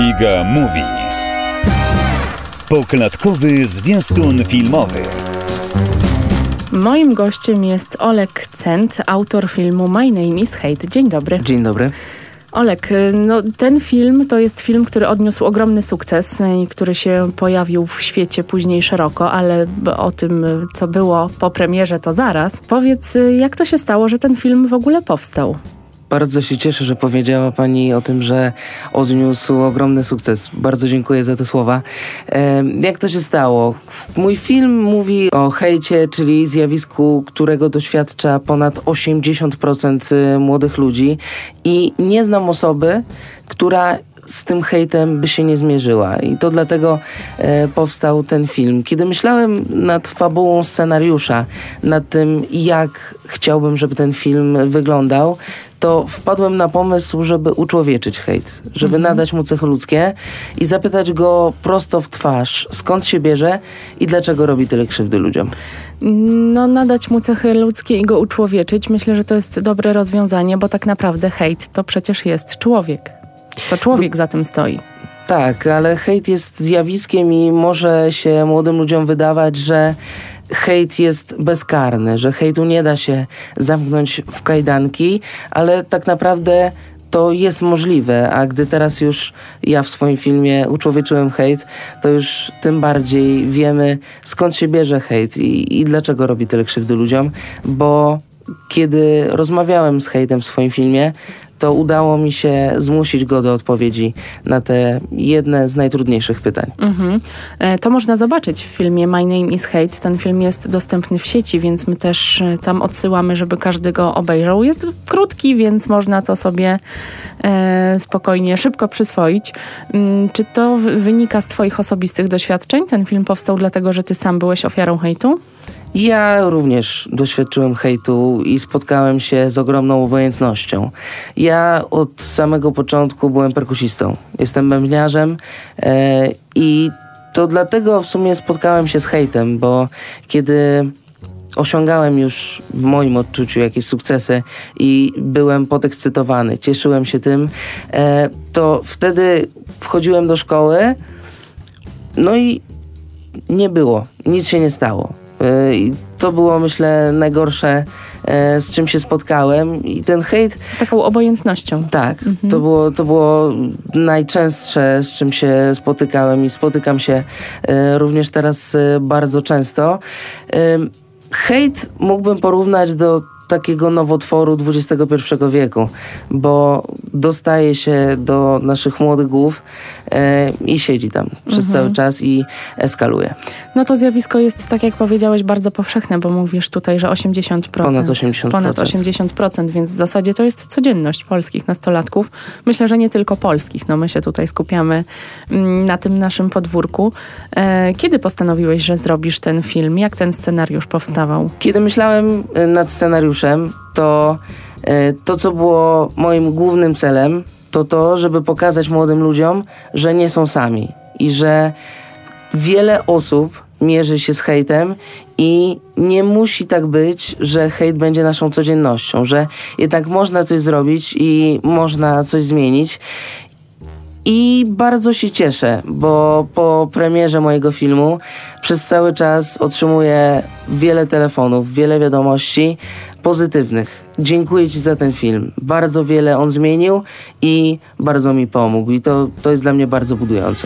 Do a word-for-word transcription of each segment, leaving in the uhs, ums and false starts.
Iga Mówi. Poklatkowy zwiastun filmowy. Moim gościem jest Oleg Cent, autor filmu My Name is Hate. Dzień dobry. Dzień dobry. Oleg, no, ten film to jest film, który odniósł ogromny sukces i który się pojawił w świecie później szeroko, ale o tym, co było po premierze, to zaraz. Powiedz, jak to się stało, że ten film w ogóle powstał? Bardzo się cieszę, że powiedziała Pani o tym, że odniósł ogromny sukces. Bardzo dziękuję za te słowa. E, jak to się stało? Mój film mówi o hejcie, czyli zjawisku, którego doświadcza ponad osiemdziesiąt procent młodych ludzi i nie znam osoby, która z tym hejtem by się nie zmierzyła. I to dlatego e, powstał ten film. Kiedy myślałem nad fabułą scenariusza, nad tym, jak chciałbym, żeby ten film wyglądał, to wpadłem na pomysł, żeby uczłowieczyć hejt, żeby mhm. nadać mu cechy ludzkie i zapytać go prosto w twarz, skąd się bierze i dlaczego robi tyle krzywdy ludziom. No, nadać mu cechy ludzkie i go uczłowieczyć, myślę, że to jest dobre rozwiązanie, bo tak naprawdę hejt to przecież jest człowiek. To człowiek za tym stoi. Tak, ale hejt jest zjawiskiem i może się młodym ludziom wydawać, że hejt jest bezkarny, że hejtu nie da się zamknąć w kajdanki, ale tak naprawdę to jest możliwe, a gdy teraz już ja w swoim filmie uczłowieczyłem hejt, to już tym bardziej wiemy, skąd się bierze hejt i, i dlaczego robi tyle krzywdy ludziom, bo kiedy rozmawiałem z hejtem w swoim filmie, to udało mi się zmusić go do odpowiedzi na te jedne z najtrudniejszych pytań. Mhm. To można zobaczyć w filmie My Name is Hate. Ten film jest dostępny w sieci, więc my też tam odsyłamy, żeby każdy go obejrzał. Jest krótki, więc można to sobie e, spokojnie, szybko przyswoić. Czy to wynika z twoich osobistych doświadczeń? Ten film powstał dlatego, że ty sam byłeś ofiarą hejtu? Ja również doświadczyłem hejtu i spotkałem się z ogromną obojętnością. Ja od samego początku byłem perkusistą. Jestem bębniarzem e, i to dlatego w sumie spotkałem się z hejtem, bo kiedy osiągałem już w moim odczuciu jakieś sukcesy i byłem podekscytowany, cieszyłem się tym, e, to wtedy wchodziłem do szkoły, no i nie było, nic się nie stało. I to było, myślę, najgorsze, z czym się spotkałem. I ten hejt... Z taką obojętnością. Tak. Mhm. To było, to było najczęstsze, z czym się spotykałem i spotykam się również teraz bardzo często. Hejt mógłbym porównać do takiego nowotworu dwudziestego pierwszego wieku, bo dostaje się do naszych młodych głów e, i siedzi tam przez mhm. cały czas i eskaluje. No to zjawisko jest, tak jak powiedziałeś, bardzo powszechne, bo mówisz tutaj, że osiemdziesiąt procent. Ponad osiemdziesiąt procent. Ponad osiemdziesiąt procent, więc w zasadzie to jest codzienność polskich nastolatków. Myślę, że nie tylko polskich. No my się tutaj skupiamy mm, na tym naszym podwórku. E, kiedy postanowiłeś, że zrobisz ten film? Jak ten scenariusz powstawał? Kiedy myślałem nad scenariuszem, to e, to, co było moim głównym celem, to to, żeby pokazać młodym ludziom, że nie są sami i że wiele osób mierzy się z hejtem i nie musi tak być, że hejt będzie naszą codziennością, że jednak można coś zrobić i można coś zmienić. I bardzo się cieszę, bo po premierze mojego filmu przez cały czas otrzymuję wiele telefonów, wiele wiadomości pozytywnych. Dziękuję Ci za ten film. Bardzo wiele on zmienił i bardzo mi pomógł. I to, to jest dla mnie bardzo budujące.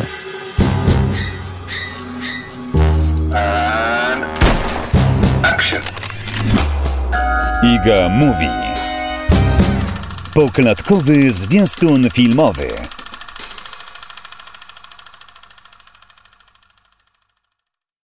Iga Mówi. Poklatkowy zwiastun filmowy.